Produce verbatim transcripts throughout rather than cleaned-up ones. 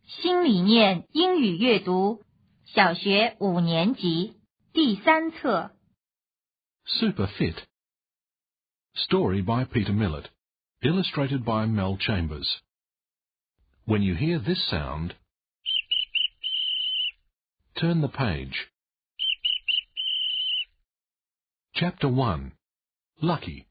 新理念英语阅读，小学五年级，第三册。 Super Fit. Story by Peter Millett. Illustrated by Mel Chambers. When you hear this sound, turn the page. Chapter one. Lucky.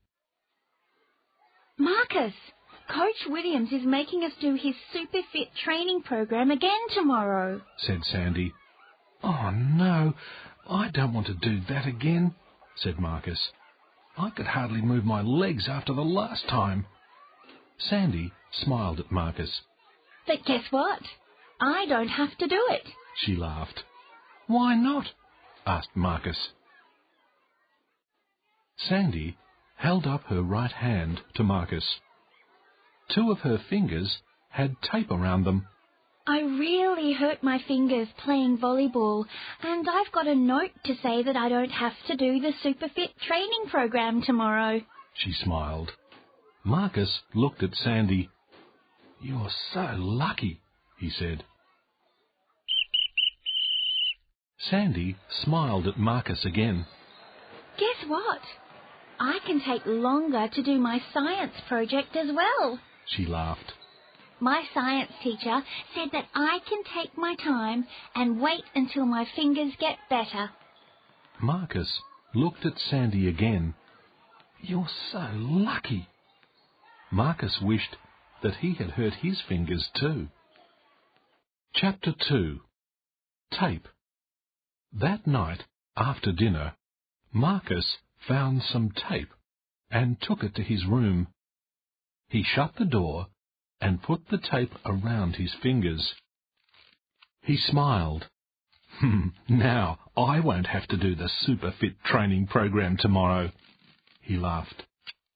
Marcus, Coach Williams is making us do his Super Fit training program again tomorrow, said Sandy. Oh no, I don't want to do that again, said Marcus. I could hardly move my legs after the last time. Sandy smiled at Marcus. But guess what? I don't have to do it. She laughed. Why not? Asked Marcus. Sandy held up her right hand to Marcus. Two of her fingers had tape around them. I really hurt my fingers playing volleyball, and I've got a note to say that I don't have to do the Super Fit training program tomorrow. She smiled. Marcus looked at Sandy. You're so lucky, he said. Sandy smiled at Marcus again. Guess what? I can take longer to do my science project as well. She laughed. My science teacher said that I can take my time and wait until my fingers get better. Marcus looked at Sandy again. You're so lucky. Marcus wished that he had hurt his fingers too. Chapter two. Tape. That night, after dinner, Marcus found some tape and took it to his room. He shut the door and put the tape around his fingers. He smiled. Hmm, now I won't have to do the Super Fit training program tomorrow. He laughed.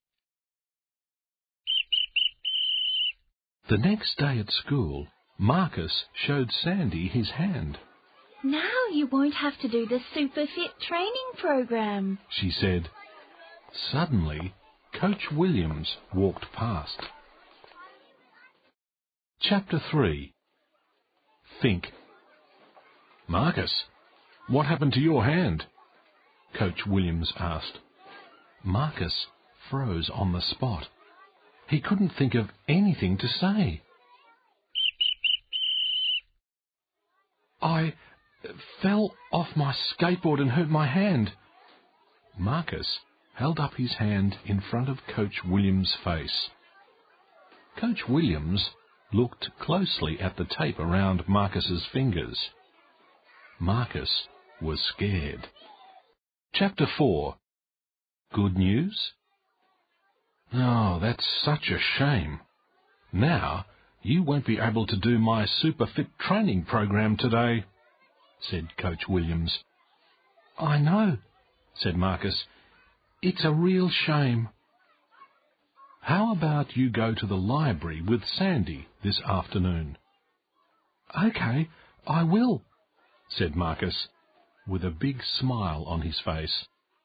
The next day at school, Marcus showed Sandy his hand. Now you won't have to do the Super Fit training program, she said. Suddenly, Coach Williams walked past. Chapter three. Think. Marcus, what happened to your hand? Coach Williams asked. Marcus froze on the spot. He couldn't think of anything to say. I fell off my skateboard and hurt my hand. Marcus held up his hand in front of Coach Williams' face. Coach Williams looked closely at the tape around Marcus's fingers. Marcus was scared. Chapter four. Good news? Oh, that's such a shame. Now you won't be able to do my Super Fit training program today, said Coach Williams. I know, said Marcus. It's a real shame. How about you go to the library with Sandy this afternoon? Okay, I will, said Marcus, with a big smile on his face.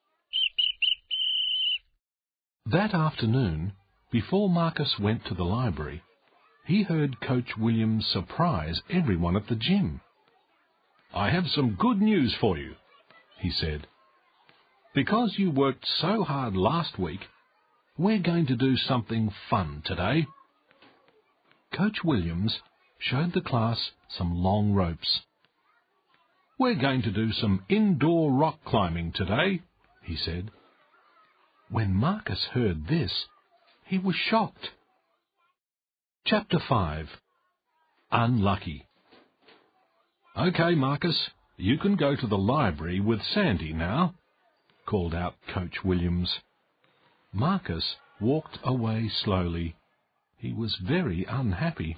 That afternoon, before Marcus went to the library, he heard Coach Williams surprise everyone at the gym. I have some good news for you, he said. Because you worked so hard last week, we're going to do something fun today. Coach Williams showed the class some long ropes. We're going to do some indoor rock climbing today, he said. When Marcus heard this, he was shocked. Chapter five. Unlucky. Okay, Marcus, you can go to the library with Sandy now, called out Coach Williams. Marcus walked away slowly. He was very unhappy.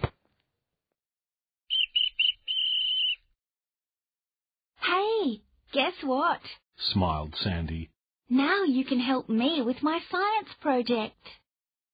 Hey, guess what? Smiled Sandy. Now you can help me with my science project.